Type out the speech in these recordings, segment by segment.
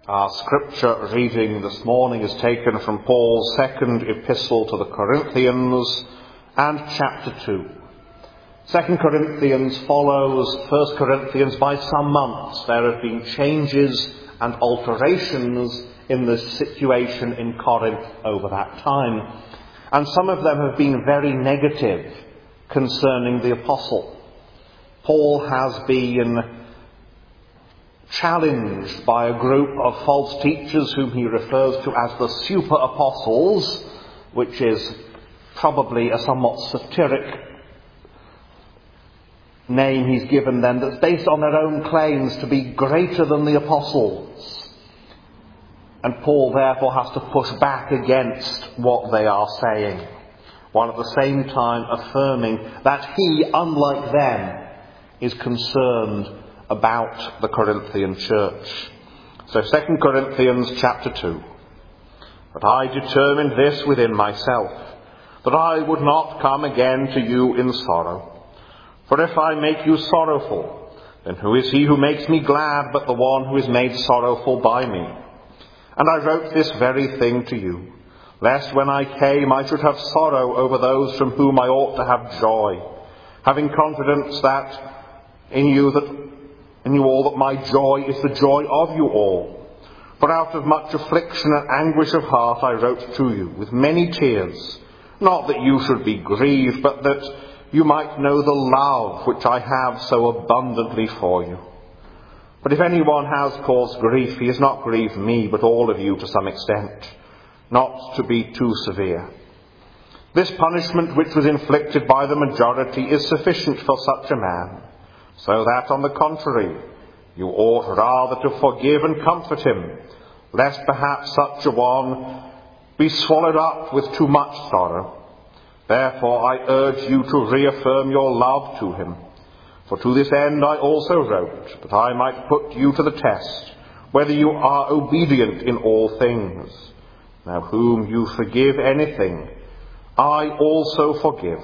Our scripture reading this morning is taken from Paul's second epistle to the Corinthians and chapter 2. 2 Corinthians follows 1 Corinthians by some months. There have been changes and alterations in the situation in Corinth over that time, and some of them have been very negative concerning the apostle. Paul has been challenged by a group of false teachers whom he refers to as the super apostles, which is probably a somewhat satiric name he's given them, that's based on their own claims to be greater than the apostles. And Paul therefore has to push back against what they are saying, while at the same time affirming that he, unlike them, is concerned about the Corinthian church. So 2 Corinthians chapter 2. But I determined this within myself, that I would not come again to you in sorrow. For if I make you sorrowful, then who is he who makes me glad but the one who is made sorrowful by me? And I wrote this very thing to you, lest when I came I should have sorrow over those from whom I ought to have joy, having confidence that in you all that my joy is the joy of you all. For out of much affliction and anguish of heart I wrote to you with many tears, not that you should be grieved, but that you might know the love which I have so abundantly for you. But if anyone has caused grief, he has not grieved me, but all of you to some extent, not to be too severe. This punishment which was inflicted by the majority is sufficient for such a man, so that, on the contrary, you ought rather to forgive and comfort him, lest perhaps such a one be swallowed up with too much sorrow. Therefore I urge you to reaffirm your love to him. For to this end I also wrote, that I might put you to the test, whether you are obedient in all things. Now whom you forgive anything, I also forgive.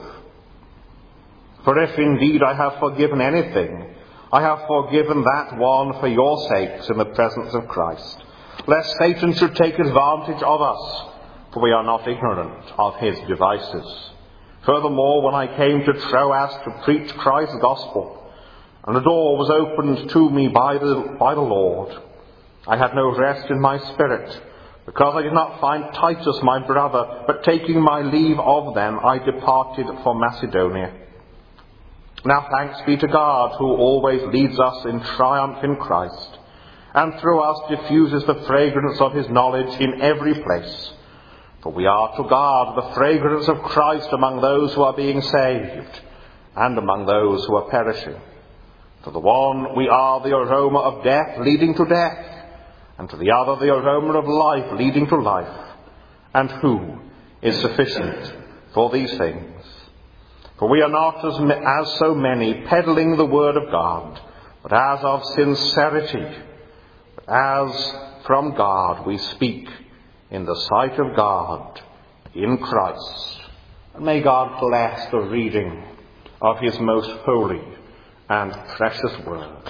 For if indeed I have forgiven anything, I have forgiven that one for your sakes in the presence of Christ, lest Satan should take advantage of us, for we are not ignorant of his devices. Furthermore, when I came to Troas to preach Christ's gospel, and the door was opened to me by the Lord, I had no rest in my spirit, because I did not find Titus my brother, but taking my leave of them, I departed for Macedonia. Now thanks be to God, who always leads us in triumph in Christ, and through us diffuses the fragrance of his knowledge in every place. For we are to guard the fragrance of Christ among those who are being saved, and among those who are perishing. To the one we are the aroma of death leading to death, and to the other the aroma of life leading to life. And who is sufficient for these things? For we are not as so many peddling the word of God, but as of sincerity, but as from God we speak in the sight of God in Christ. And may God bless the reading of his most holy and precious word.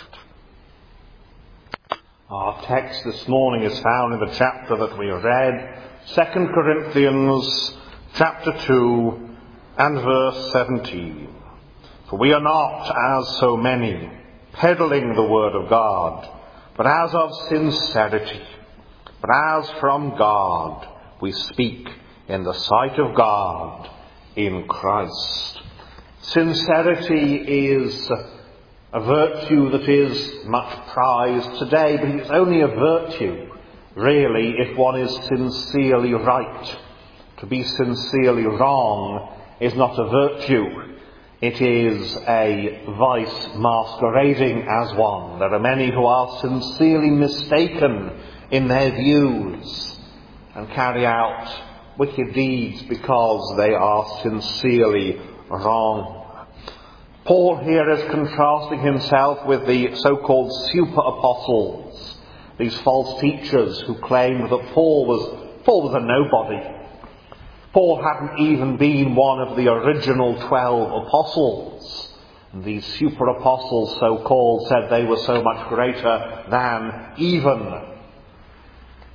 Our text this morning is found in the chapter that we read, 2 Corinthians chapter 2 and verse 17. For we are not as so many peddling the word of God, but as of sincerity, but as from God we speak in the sight of God in Christ. Sincerity is a virtue that is much prized today, but it's only a virtue, really, if one is sincerely right. To be sincerely wrong is not a virtue. It is a vice masquerading as one. There are many who are sincerely mistaken in their views and carry out wicked deeds because they are sincerely wrong. Paul here is contrasting himself with the so-called super apostles, these false teachers who claimed that Paul was a nobody. Paul hadn't even been one of the original 12 apostles. And these super apostles, so called, said they were so much greater than even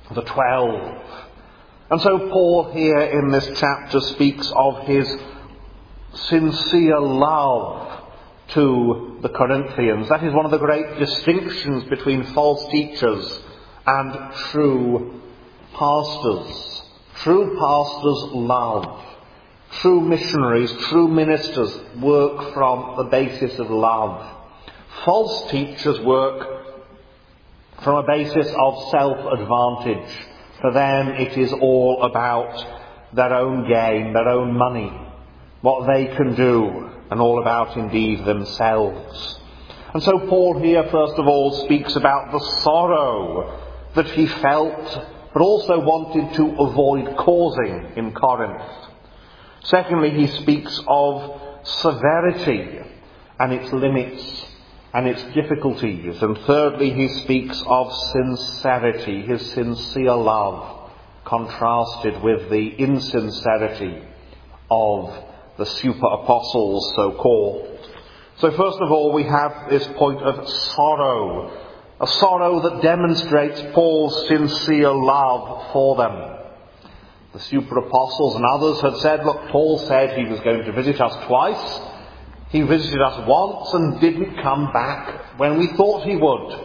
the 12. And so Paul here in this chapter speaks of his sincere love to the Corinthians. That is one of the great distinctions between false teachers and true pastors. True pastors love. True missionaries, true ministers work from the basis of love. False teachers work from a basis of self-advantage. For them it is all about their own gain, their own money, what they can do, and all about indeed themselves. And so Paul here first of all speaks about the sorrow that he felt, but also wanted to avoid causing in Corinth. Secondly, he speaks of severity and its limits and its difficulties. And thirdly, he speaks of sincerity, his sincere love, contrasted with the insincerity of the super-apostles, so-called. So first of all, we have this point of sorrow, a sorrow that demonstrates Paul's sincere love for them. The super-apostles and others had said, look, Paul said he was going to visit us twice. He visited us once and didn't come back when we thought he would.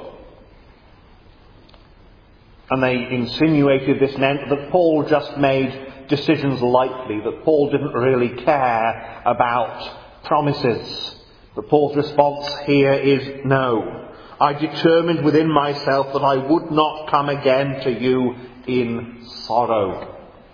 And they insinuated this meant that Paul just made decisions lightly, that Paul didn't really care about promises. But Paul's response here is, no. I determined within myself that I would not come again to you in sorrow.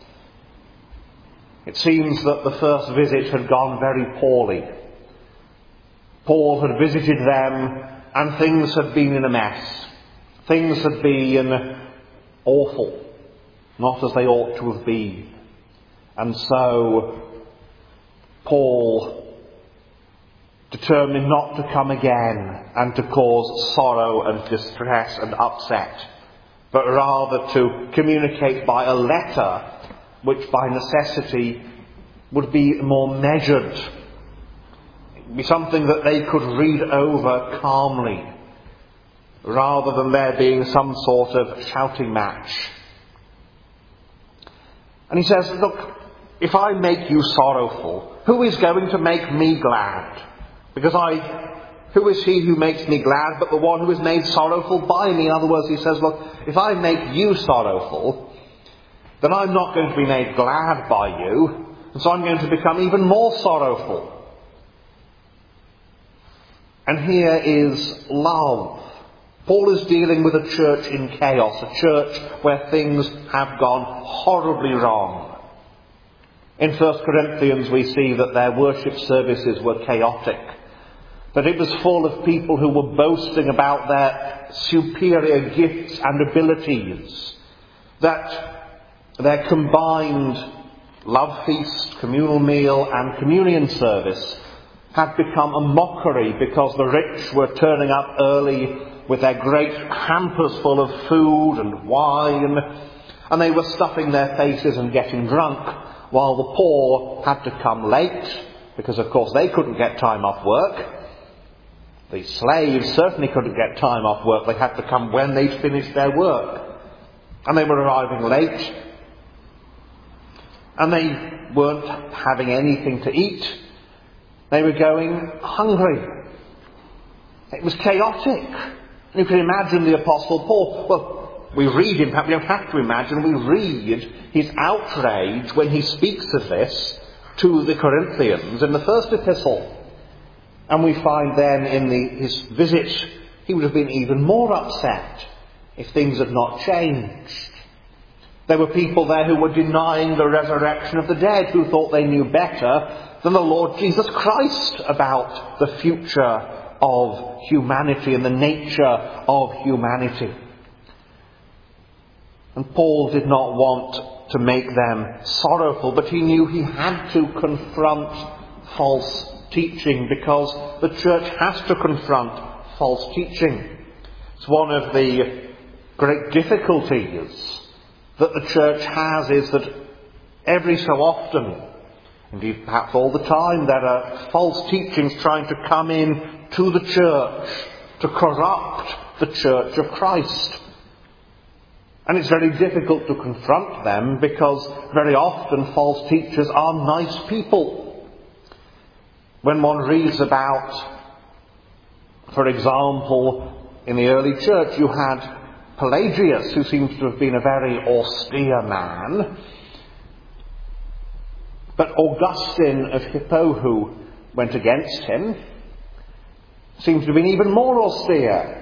It seems that the first visit had gone very poorly. Paul had visited them and things had been in a mess. Things had been awful, not as they ought to have been. And so Paul determined not to come again and to cause sorrow and distress and upset, but rather to communicate by a letter which by necessity would be more measured. It would be something that they could read over calmly, rather than there being some sort of shouting match. And he says, look, if I make you sorrowful, who is going to make me glad? Because who is he who makes me glad but the one who is made sorrowful by me? In other words, he says, look, if I make you sorrowful, then I'm not going to be made glad by you, and so I'm going to become even more sorrowful. And here is love. Paul is dealing with a church in chaos, a church where things have gone horribly wrong. In 1 Corinthians we see that their worship services were chaotic, that it was full of people who were boasting about their superior gifts and abilities, that their combined love feast, communal meal and communion service had become a mockery because the rich were turning up early with their great hampers full of food and wine, and they were stuffing their faces and getting drunk, while the poor had to come late because of course they couldn't get time off work. The slaves certainly couldn't get time off work. They had to come when they'd finished their work. And they were arriving late. And they weren't having anything to eat. They were going hungry. It was chaotic. You can imagine the Apostle Paul. Well, we read him, we don't have to imagine, we read his outrage when he speaks of this to the Corinthians in the first epistle. And we find then in his visit, he would have been even more upset if things had not changed. There were people there who were denying the resurrection of the dead, who thought they knew better than the Lord Jesus Christ about the future of humanity and the nature of humanity. And Paul did not want to make them sorrowful, but he knew he had to confront false teaching, because the church has to confront false teaching. It's one of the great difficulties that the church has, is that every so often, indeed perhaps all the time, there are false teachings trying to come in to the church to corrupt the church of Christ. And it's very difficult to confront them because very often false teachers are nice people. When one reads about, for example, in the early church you had Pelagius, who seems to have been a very austere man, but Augustine of Hippo, who went against him, seems to have been even more austere.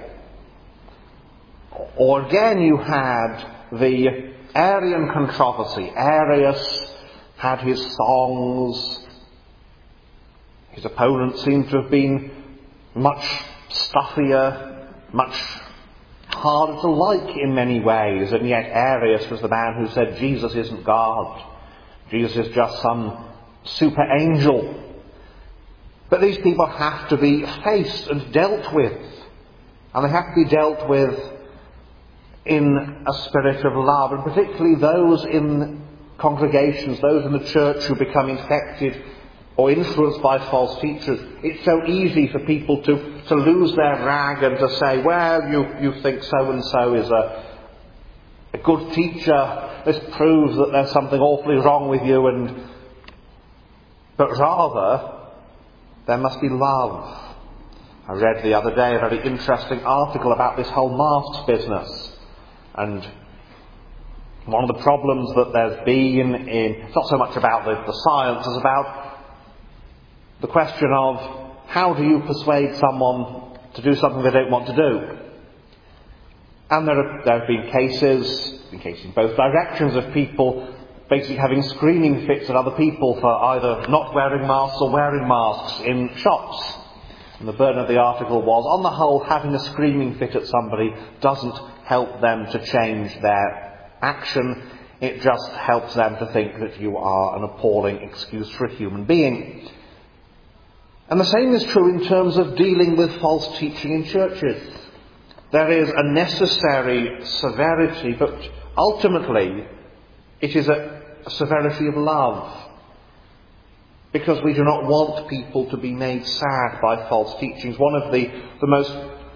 Or again you had the Arian controversy. Arius had his songs. His opponents seem to have been much stuffier, much harder to like in many ways, and yet Arius was the man who said Jesus isn't God. Jesus is just some super angel. But these people have to be faced and dealt with. And they have to be dealt with in a spirit of love, and particularly those in congregations, those in the church who become infected or influenced by false teachers. It's so easy for people to lose their rag and to say, well, you think so-and-so is a good teacher. This proves that there's something awfully wrong with you. But rather, there must be love. I read the other day a very interesting article about this whole masks business. And one of the problems that there's been it's not so much about the science as about the question of how do you persuade someone to do something they don't want to do. And there have been cases in both directions of people basically having screaming fits at other people for either not wearing masks or wearing masks in shops. And the burden of the article was, on the whole, having a screaming fit at somebody doesn't help them to change their action. It just helps them to think that you are an appalling excuse for a human being. And the same is true in terms of dealing with false teaching in churches. There is a necessary severity, but ultimately it is a severity of love. Because we do not want people to be made sad by false teachings. One of the most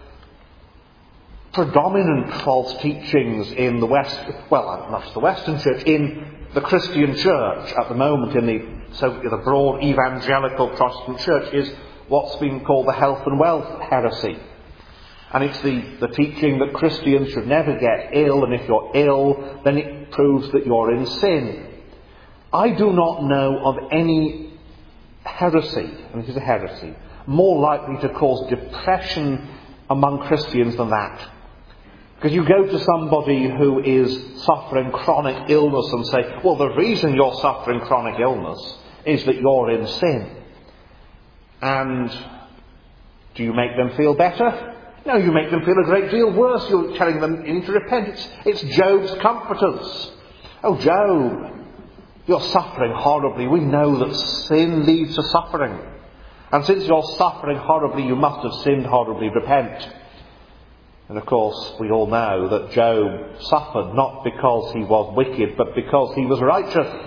predominant false teachings in the West, well, not just the Western Church, in the Christian Church at the moment, in the broad evangelical Protestant Church, is what's been called the health and wealth heresy. And it's the teaching that Christians should never get ill, and if you're ill, then it proves that you're in sin. I do not know of any heresy, and it is a heresy, more likely to cause depression among Christians than that. Because you go to somebody who is suffering chronic illness and say, well, the reason you're suffering chronic illness is that you're in sin. And do you make them feel better? No, you make them feel a great deal worse. You're telling them you need to repent. It's Job's comforters. Oh, Job, you're suffering horribly. We know that sin leads to suffering. And since you're suffering horribly, you must have sinned horribly. Repent. And of course, we all know that Job suffered not because he was wicked, but because he was righteous.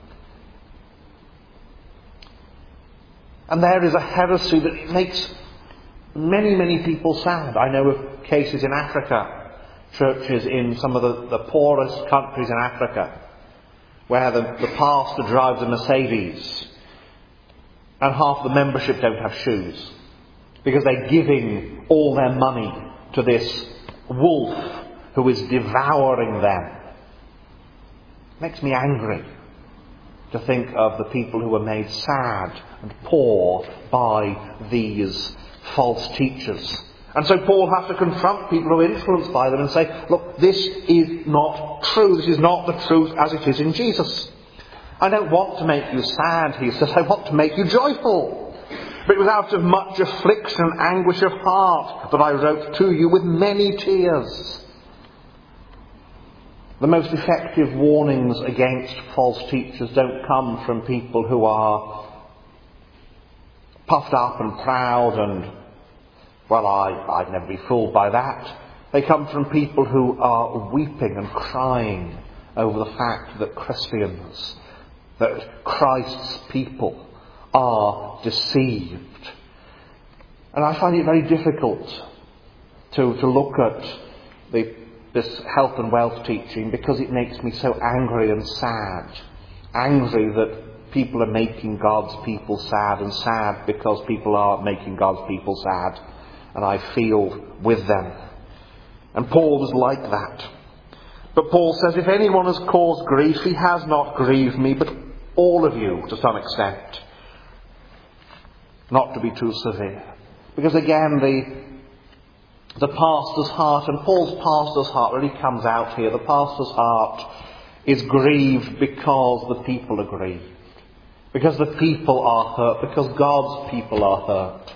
And there is a heresy that makes many, many people sad. I know of cases in Africa, churches in some of the poorest countries in Africa, where the pastor drives a Mercedes and half the membership don't have shoes because they're giving all their money to this wolf who is devouring them. It makes me angry to think of the people who are made sad and poor by these false teachers. And so Paul has to confront people who are influenced by them and say, look, this is not true. This is not the truth as it is in Jesus. I don't want to make you sad, he says. I want to make you joyful. But it was out of much affliction and anguish of heart that I wrote to you with many tears. The most effective warnings against false teachers don't come from people who are puffed up and proud and, well, I'd never be fooled by that. They come from people who are weeping and crying over the fact that Christians, that Christ's people are deceived. And I find it very difficult to look at the this health and wealth teaching because it makes me so angry and sad. Angry that people are making God's people sad, and sad because people are making God's people sad, and I feel with them. And Paul was like that. But Paul says, if anyone has caused grief, he has not grieved me, but all of you to some extent. Not to be too severe. Because again, the pastor's heart, and Paul's pastor's heart really comes out here. The pastor's heart is grieved because the people are grieved. Because the people are hurt. Because God's people are hurt.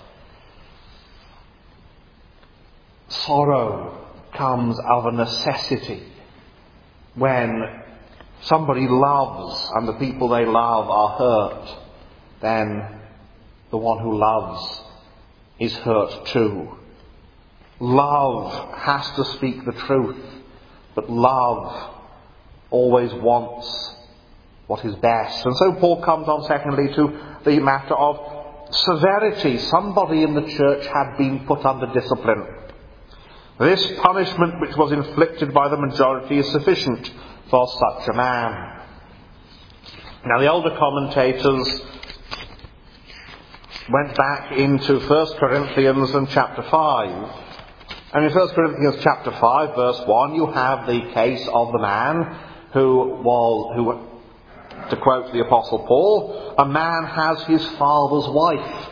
Sorrow comes of a necessity when somebody loves and the people they love are hurt. Then the one who loves is hurt too. Love has to speak the truth, but love always wants what is best. And so Paul comes on secondly to the matter of severity. Somebody in the church had been put under discipline. This punishment which was inflicted by the majority is sufficient for such a man. Now the older commentators went back into 1 Corinthians and chapter 5. And in 1 Corinthians chapter 5 verse 1 you have the case of the man who, to quote the Apostle Paul, a man has his father's wife.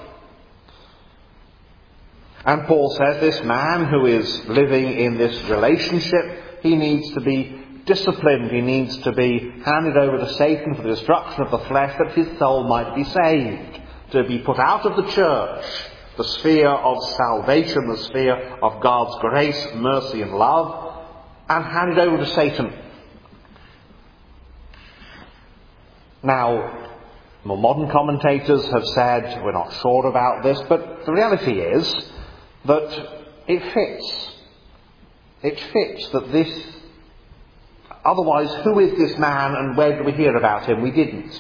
And Paul says this man who is living in this relationship, he needs to be disciplined, he needs to be handed over to Satan for the destruction of the flesh that his soul might be saved, to be put out of the church, the sphere of salvation, the sphere of God's grace, mercy and love, and handed over to Satan. Now, more modern commentators have said, we're not sure about this, but the reality is that it fits. It fits that this... Otherwise, who is this man and where did we hear about him? We didn't.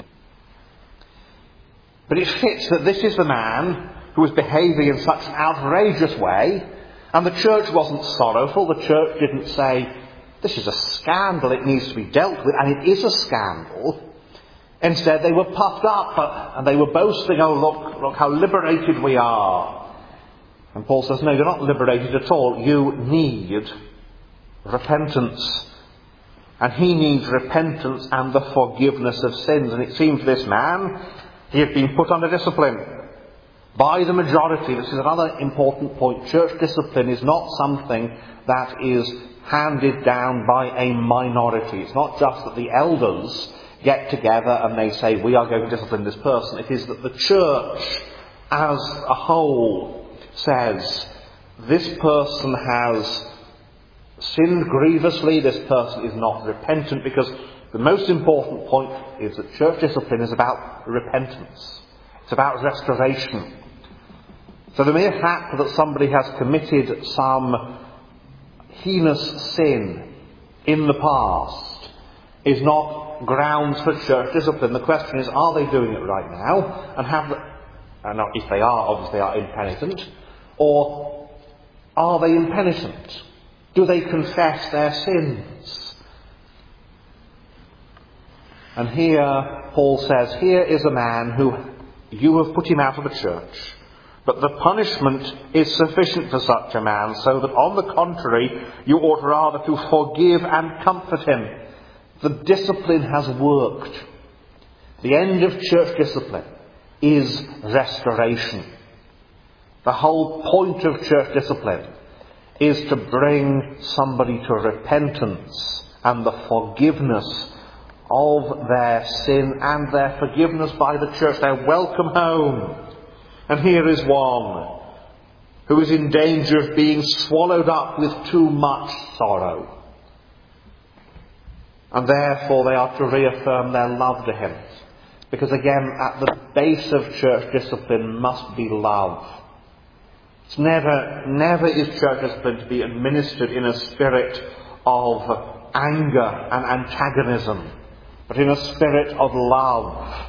But it fits that this is the man who was behaving in such an outrageous way, and the church wasn't sorrowful. The church didn't say, this is a scandal, it needs to be dealt with, and it is a scandal. Instead, they were puffed up and they were boasting, oh look how liberated we are. And Paul says, no, you're not liberated at all. You need repentance. And he needs repentance and the forgiveness of sins. And it seems this man, he had been put under discipline by the majority. This is another important point. Church discipline is not something that is handed down by a minority. It's not just that the elders get together and they say, we are going to discipline this person. It is that the church as a whole says, this person has sinned grievously, this person is not repentant, because the most important point is that church discipline is about repentance. It's about restoration. So the mere fact that somebody has committed some heinous sin in the past is not grounds for church discipline. The question is, are they doing it right now? And if they are, obviously they are impenitent. Or are they impenitent? Do they confess their sins? And here Paul says, here is a man who you have put him out of the church, but the punishment is sufficient for such a man, so that on the contrary, you ought rather to forgive and comfort him. The discipline has worked. The end of church discipline is restoration. The whole point of church discipline is to bring somebody to repentance and the forgiveness of their sin and their forgiveness by the church, their welcome home. And here is one who is in danger of being swallowed up with too much sorrow. And therefore they are to reaffirm their love to him. Because again, at the base of church discipline must be love. It's never is church discipline to be administered in a spirit of anger and antagonism, but in a spirit of love.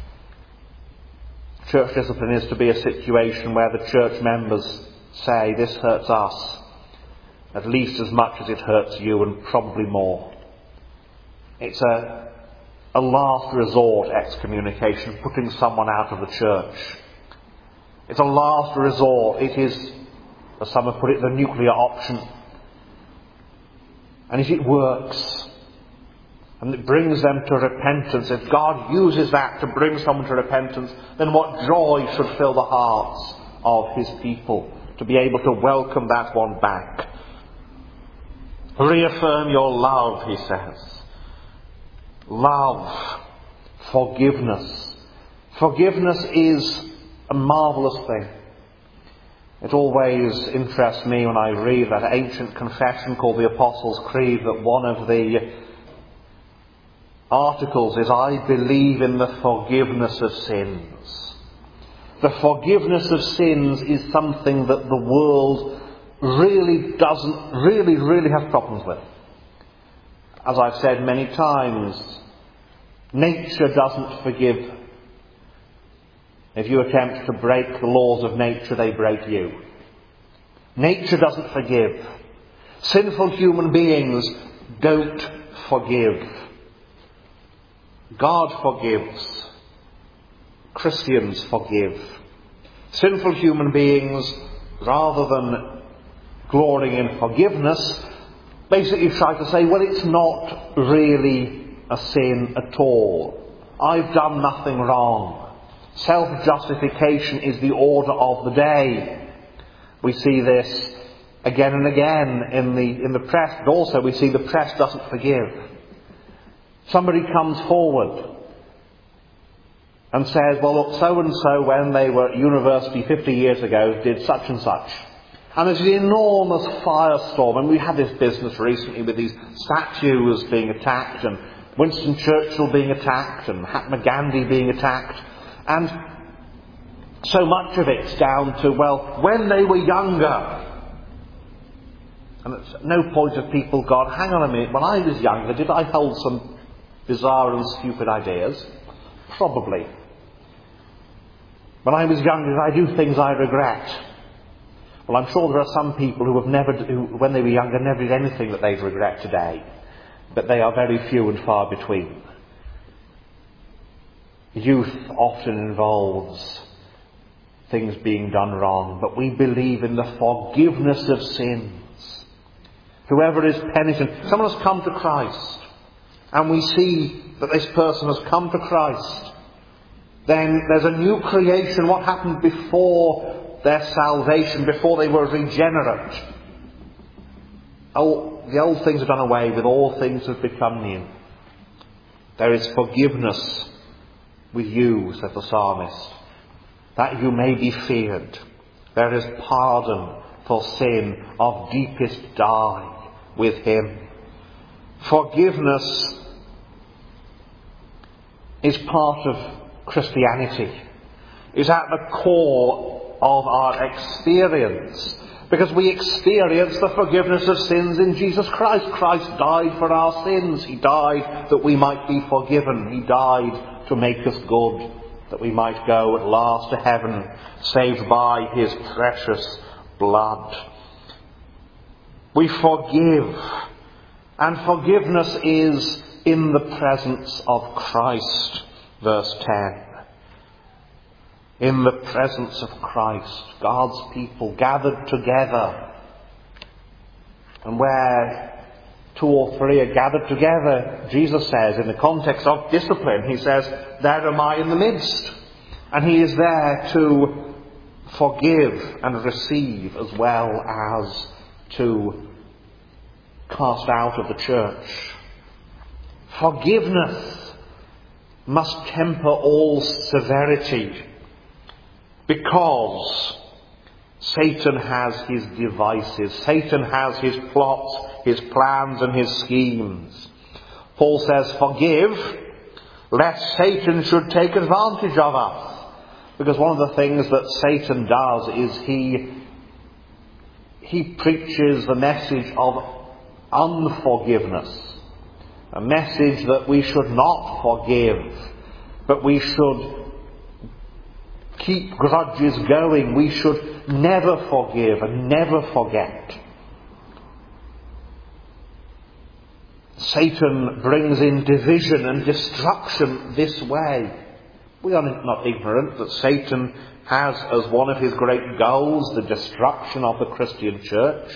Church discipline is to be a situation where the church members say, this hurts us, at least as much as it hurts you, and probably more. It's a last resort excommunication, putting someone out of the church. It's a last resort. It is, as some have put it, the nuclear option. And if it works, and it brings them to repentance, if God uses that to bring someone to repentance, then what joy should fill the hearts of his people to be able to welcome that one back. Reaffirm your love, he says. Love, forgiveness. Forgiveness is a marvellous thing. It always interests me when I read that ancient confession called the Apostles' Creed, that one of the articles is, I believe in the forgiveness of sins. The forgiveness of sins is something that the world really doesn't really have problems with. As I've said many times, nature doesn't forgive. If you attempt to break the laws of nature, they break you. Nature doesn't forgive. Sinful human beings don't forgive. God forgives. Christians forgive. Sinful human beings, rather than glorying in forgiveness, basically try to say, well, it's not really a sin at all. I've done nothing wrong. Self-justification is the order of the day. We see this again and again in the press, but also we see the press doesn't forgive. Somebody comes forward and says, well, look, so-and-so, when they were at university 50 years ago, did such and such. And there's an enormous firestorm, and we had this business recently with these statues being attacked, and Winston Churchill being attacked, and Mahatma Gandhi being attacked. And so much of it's down to, well, when they were younger. And at no point have people gone, hang on a minute, when I was younger, did I hold some bizarre and stupid ideas? Probably. When I was younger, did I do things I regret? Well, I'm sure there are some people who when they were younger, never did anything that they'd regret today. But they are very few and far between. Youth often involves things being done wrong, but we believe in the forgiveness of sins. Whoever is penitent, someone has come to Christ, and we see that this person has come to Christ, then there's a new creation. What happened before their salvation, before they were regenerate? The old things are done away with, all things have become new. There is forgiveness with you, said the psalmist, that you may be feared. There is pardon for sin of deepest dye with him. Forgiveness is part of Christianity. Is at the core of our experience. Because we experience the forgiveness of sins in Jesus Christ. Christ died for our sins. He died that we might be forgiven. He died to make us good, that we might go at last to heaven, saved by his precious blood. We forgive. And forgiveness is in the presence of Christ. Verse 10. In the presence of Christ, God's people gathered together. And where two or three are gathered together, Jesus says, in the context of discipline, he says, there am I in the midst. And he is there to forgive and receive, as well as to cast out of the church. Forgiveness must temper all severity, because Satan has his devices. Satan has his plots, his plans and his schemes. Paul says, forgive, lest Satan should take advantage of us. Because one of the things that Satan does is he preaches the message of unforgiveness. A message that we should not forgive, but we should keep grudges going. We should never forgive and never forget. Satan brings in division and destruction this way. We are not ignorant that Satan has as one of his great goals the destruction of the Christian church.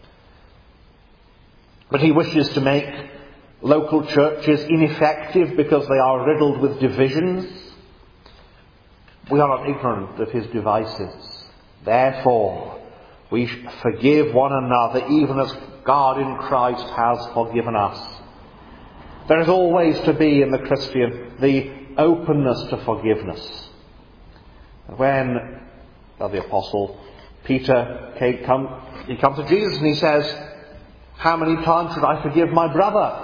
But he wishes to make local churches ineffective because they are riddled with divisions. We are not ignorant of his devices. Therefore, we forgive one another even as God in Christ has forgiven us. There is always to be in the Christian the openness to forgiveness. When the Apostle Peter comes to Jesus and he says, "How many times should I forgive my brother?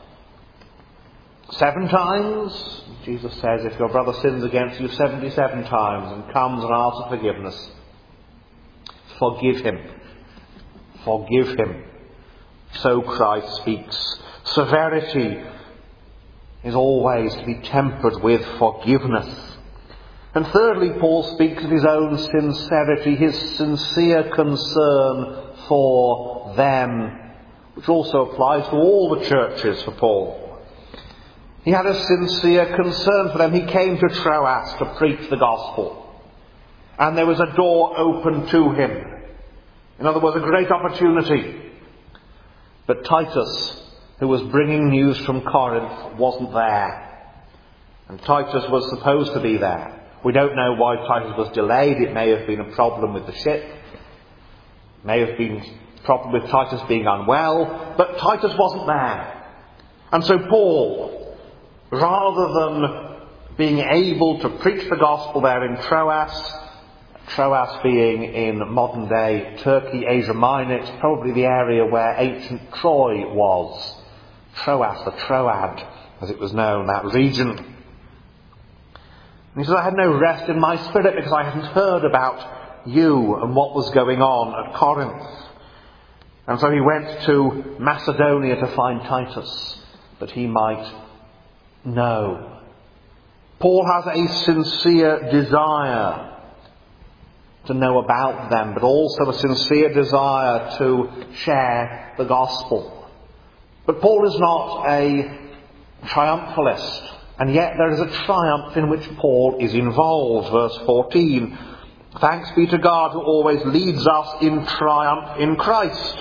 7 times? Jesus says, if your brother sins against you 77 times and comes and asks for forgiveness, forgive him. Forgive him. So Christ speaks. Severity is always to be tempered with forgiveness. And thirdly, Paul speaks of his own sincerity, his sincere concern for them, which also applies to all the churches for Paul. He had a sincere concern for them. He came to Troas to preach the gospel. And there was a door open to him. In other words, a great opportunity. But Titus, who was bringing news from Corinth, wasn't there. And Titus was supposed to be there. We don't know why Titus was delayed. It may have been a problem with the ship. It may have been a problem with Titus being unwell. But Titus wasn't there. And so Paul, rather than being able to preach the gospel there in Troas being in modern day Turkey, Asia Minor, it's probably the area where ancient Troy was. Troas, the Troad, as it was known, that region. And he says, I had no rest in my spirit because I hadn't heard about you and what was going on at Corinth. And so he went to Macedonia to find Titus, that he might know. Paul has a sincere desire to know about them, but also a sincere desire to share the gospel. But Paul is not a triumphalist, and yet there is a triumph in which Paul is involved. Verse 14, thanks be to God who always leads us in triumph in Christ.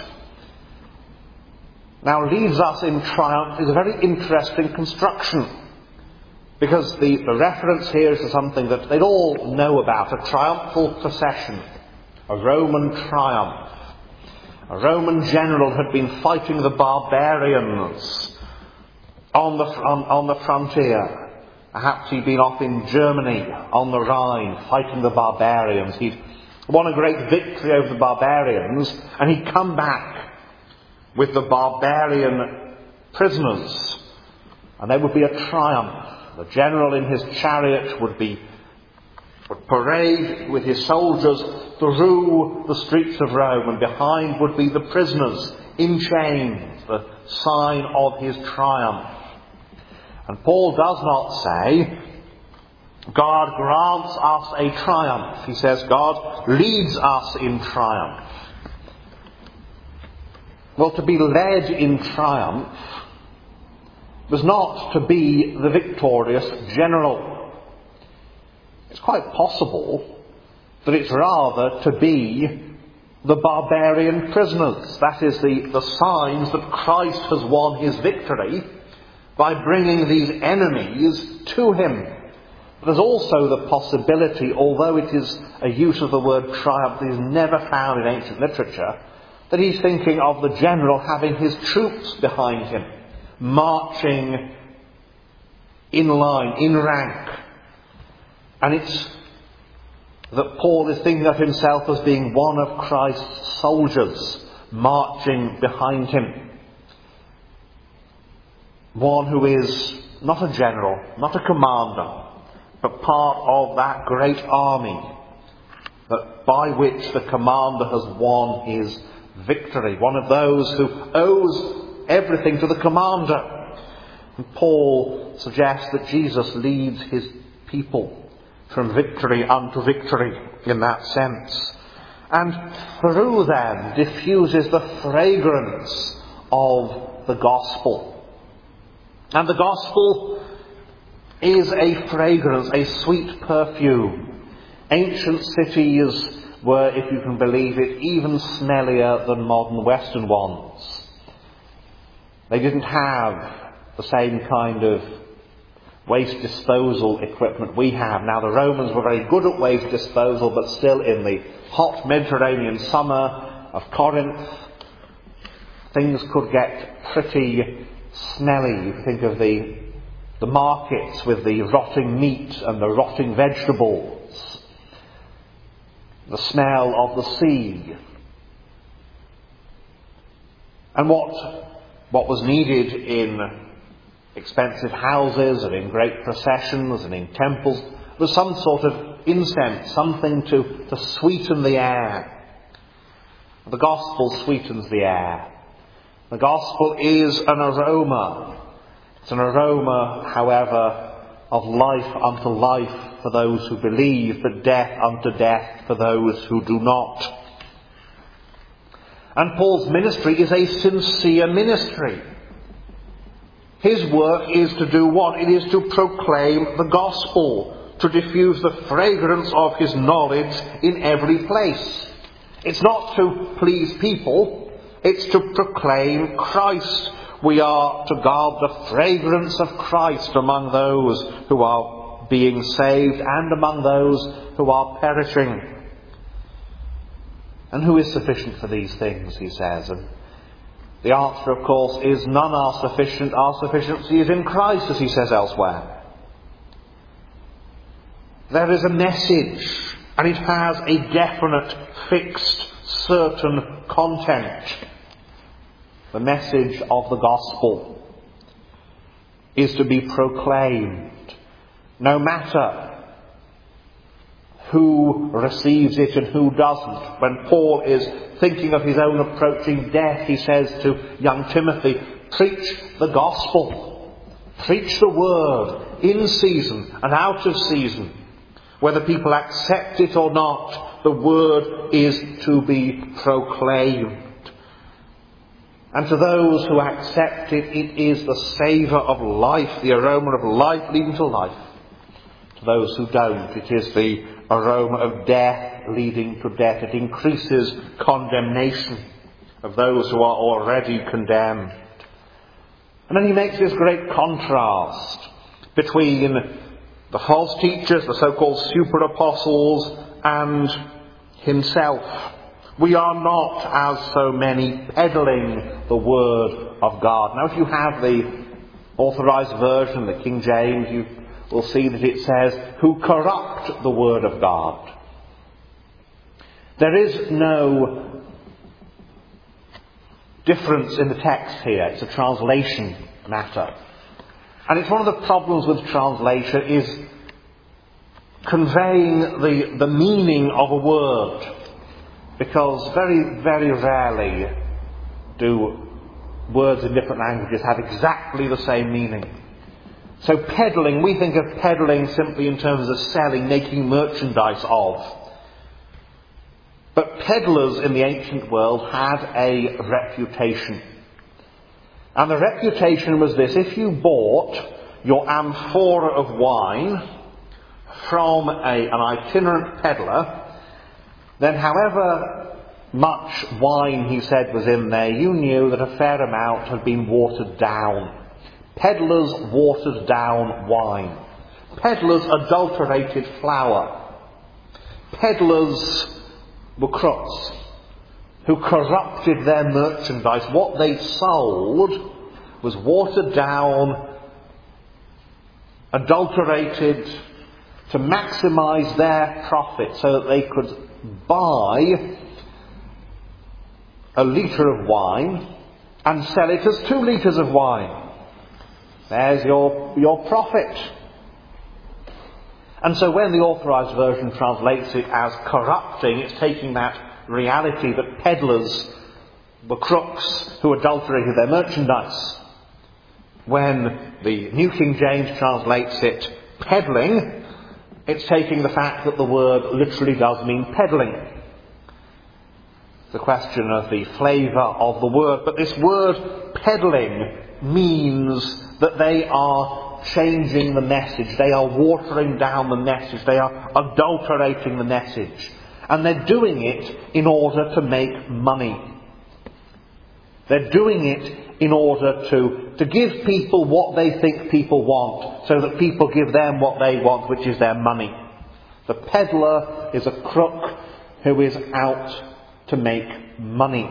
Now, leads us in triumph is a very interesting construction, because the reference here is to something that they'd all know about, a triumphal procession, a Roman triumph. A Roman general had been fighting the barbarians on the frontier. Perhaps he'd been off in Germany on the Rhine fighting the barbarians. He'd won a great victory over the barbarians, and he'd come back with the barbarian prisoners, and there would be a triumph. The general in his chariot would parade with his soldiers through the streets of Rome, and behind would be the prisoners in chains, the sign of his triumph. And Paul does not say, God grants us a triumph. He says, God leads us in triumph. Well, to be led in triumph was not to be the victorious general. It's quite possible that it's rather to be the barbarian prisoners. That is the signs that Christ has won his victory by bringing these enemies to him. There's also the possibility, although it is a use of the word triumph that is never found in ancient literature, that he's thinking of the general having his troops behind him, marching in line, in rank. And it's that Paul is thinking of himself as being one of Christ's soldiers marching behind him. One who is not a general, not a commander, but part of that great army that by which the commander has won his victory. One of those who owes everything to the commander. And Paul suggests that Jesus leads his people from victory unto victory in that sense. And through them diffuses the fragrance of the gospel. And the gospel is a fragrance, a sweet perfume. Ancient cities were, if you can believe it, even smellier than modern Western ones. They didn't have the same kind of waste disposal equipment we have. Now, the Romans were very good at waste disposal, but still in the hot Mediterranean summer of Corinth, things could get pretty smelly. You think of the markets with the rotting meat and the rotting vegetables, the smell of the sea. And what was needed in expensive houses and in great processions and in temples was some sort of incense, something to sweeten the air. The gospel sweetens the air. The gospel is an aroma. It's an aroma, however, of life unto life for those who believe, but death unto death for those who do not. And Paul's ministry is a sincere ministry. His work is to do what? It is to proclaim the gospel, to diffuse the fragrance of his knowledge in every place. It's not to please people, it's to proclaim Christ. We are to guard the fragrance of Christ among those who are being saved and among those who are perishing. And who is sufficient for these things, he says. And the answer, of course, is none are sufficient. Our sufficiency is in Christ, as he says elsewhere. There is a message, and it has a definite, fixed, certain content. The message of the gospel is to be proclaimed, no matter who receives it and who doesn't. When Paul is thinking of his own approaching death, he says to young Timothy, preach the gospel. Preach the word in season and out of season. Whether people accept it or not, the word is to be proclaimed. And to those who accept it, it is the savour of life, the aroma of life leading to life. To those who don't, it is the aroma of death leading to death. It increases condemnation of those who are already condemned. And then he makes this great contrast between the false teachers, the so-called super apostles, and himself. We are not, as so many, peddling the word of God. Now, if you have the Authorized Version, the King James, you will see that it says, who corrupt the word of God. There is no difference in the text here. It's a translation matter. And it's one of the problems with translation is conveying the meaning of a word. Because very, very rarely do words in different languages have exactly the same meaning. So peddling, we think of peddling simply in terms of selling, making merchandise of. But peddlers in the ancient world had a reputation. And the reputation was this: if you bought your amphora of wine from an itinerant peddler, then however much wine, he said, was in there, you knew that a fair amount had been watered down. Peddlers watered down wine. Peddlers adulterated flour. Peddlers were crooks who corrupted their merchandise. What they sold was watered down, adulterated, to maximize their profit so that they could buy a litre of wine and sell it as 2 litres of wine. There's your profit. And so when the Authorized Version translates it as corrupting, it's taking that reality that peddlers were crooks who adulterated their merchandise. When the New King James translates it peddling, it's taking the fact that the word literally does mean peddling. The question of the flavour of the word. But this word peddling means that they are changing the message. They are watering down the message. They are adulterating the message. And they're doing it in order to make money. They're doing it in order to give people what they think people want, so that people give them what they want, which is their money. The peddler is a crook who is out to make money.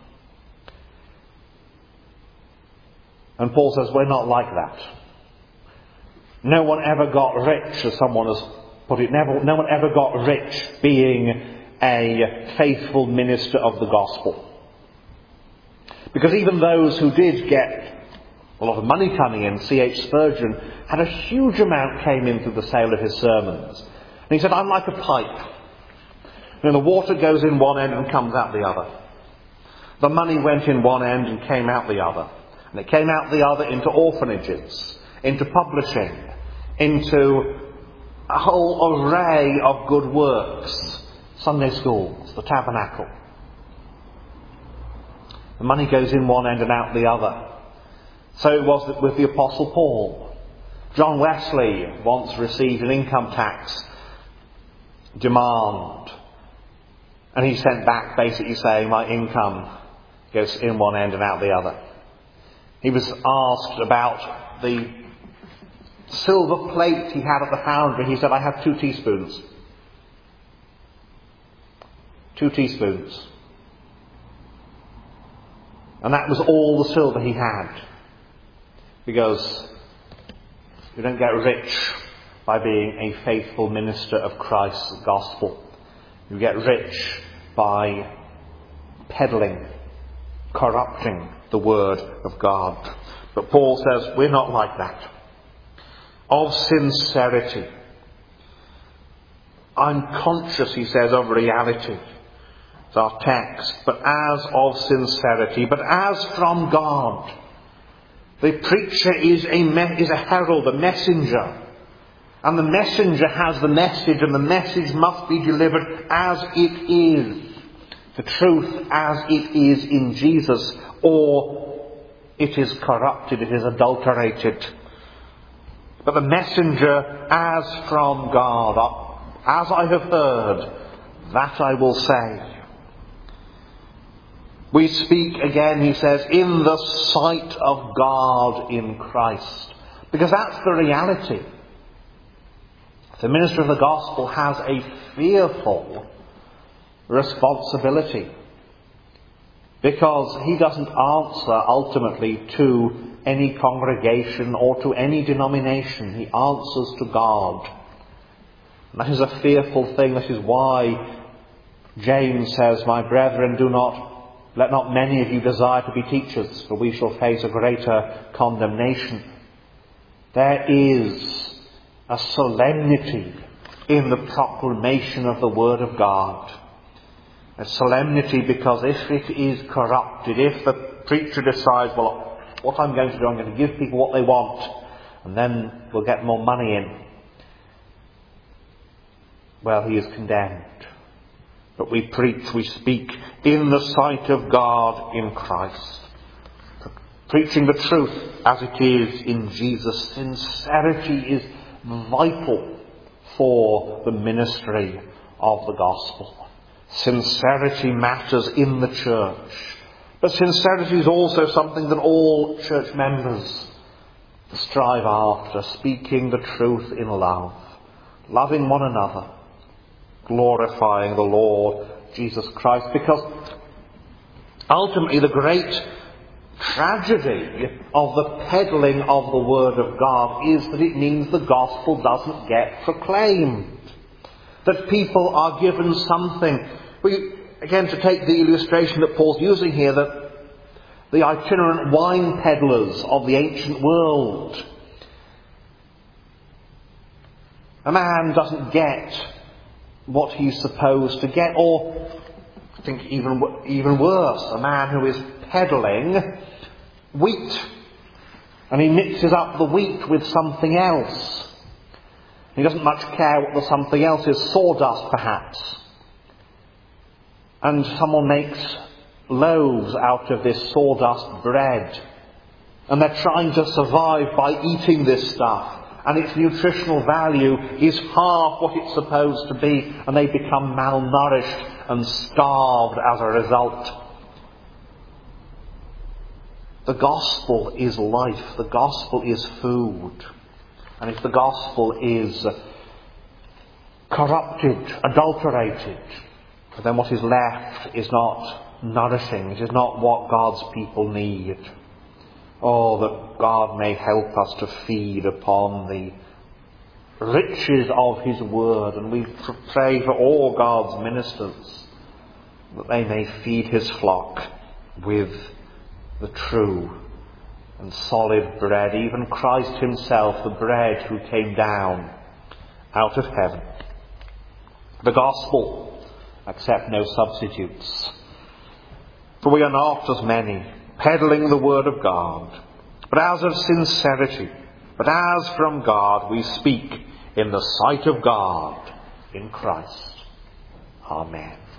And Paul says we're not like that. No one ever got rich, as someone has put it. No one ever got rich being a faithful minister of the gospel. Because even those who did get a lot of money coming in, C.H. Spurgeon had a huge amount came in through the sale of his sermons. And he said, I'm like a pipe. The water goes in one end and comes out the other. The money went in one end and came out the other. And it came out the other into orphanages, into publishing, into a whole array of good works. Sunday schools, the tabernacle. The money goes in one end and out the other. So it was with the Apostle Paul. John Wesley once received an income tax demand. And he sent back basically saying, my income goes in one end and out the other. He was asked about the silver plate he had at the foundry. He said, I have 2 teaspoons. 2 teaspoons. And that was all the silver he had. Because you don't get rich by being a faithful minister of Christ's gospel. You get rich by peddling, corrupting the word of God. But Paul says we're not like that. Of sincerity. I'm conscious, he says, of reality. It's our text. But as of sincerity. But as from God. The preacher is a herald, a messenger. And the messenger has the message, and the message must be delivered as it is. The truth as it is in Jesus, or it is corrupted, it is adulterated. But the messenger as from God, as I have heard, that I will say. We speak again, he says, in the sight of God in Christ. Because that's the reality. The minister of the gospel has a fearful responsibility. Because he doesn't answer ultimately to any congregation or to any denomination. He answers to God. And that is a fearful thing. That is why James says, my brethren, let not many of you desire to be teachers, for we shall face a greater condemnation. There is a solemnity in the proclamation of the Word of God. A solemnity because if it is corrupted, if the preacher decides, well, what I'm going to do, I'm going to give people what they want, and then we'll get more money in. Well, he is condemned. But we preach, we speak in the sight of God in Christ. Preaching the truth as it is in Jesus. Sincerity is vital for the ministry of the gospel. Sincerity matters in the church. But sincerity is also something that all church members strive after. Speaking the truth in love. Loving one another. Glorifying the Lord Jesus Christ. Because ultimately the great tragedy of the peddling of the Word of God is that it means the gospel doesn't get proclaimed. That people are given something. Again, to take the illustration that Paul's using here, that the itinerant wine peddlers of the ancient world. A man doesn't get what he's supposed to get, or I think even worse, a man who is peddling wheat, and he mixes up the wheat with something else. He doesn't much care what the something else is, sawdust perhaps. And someone makes loaves out of this sawdust bread, And they're trying to survive by eating this stuff. And its nutritional value is half what it's supposed to be. And they become malnourished and starved as a result. The gospel is life. The gospel is food. And if the gospel is corrupted, adulterated, then what is left is not nourishing. It is not what God's people need. Oh, that God may help us to feed upon the riches of His Word. And we pray for all God's ministers that they may feed His flock with the true and solid bread. Even Christ Himself, the bread who came down out of heaven. The gospel, accept no substitutes. For we are not as many, peddling the word of God, but as of sincerity, but as from God we speak in the sight of God in Christ. Amen.